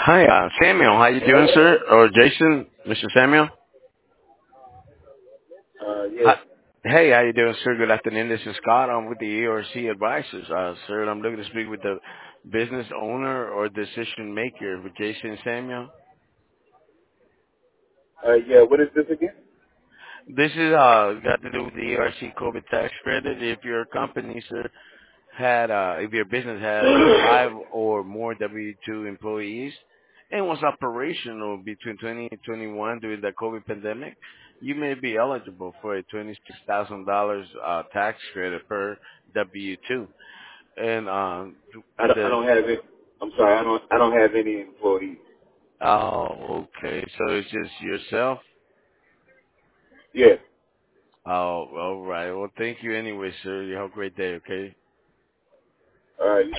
Hi, Samuel. How you doing, sir? Or Jason, Mr. Samuel? Yes. Hi. Hey, how you doing, sir? Good afternoon. This is Scott. I'm with the ERC Advisors, sir. And I'm looking to speak with the business owner or decision maker, with Jason Samuel. Yeah. What is this again? This is got to do with the ERC COVID tax credit. If your company, sir, if your business had five or more W-2 employees and was operational between 2021 during the COVID pandemic, you may be eligible for a $26,000 tax credit per W-2. And I the don't have it. I'm sorry. I don't have any employees. oh, okay. So it's just yourself. Yes. Oh, all right. Well, thank you anyway, sir. You have a great day. Okay. All right.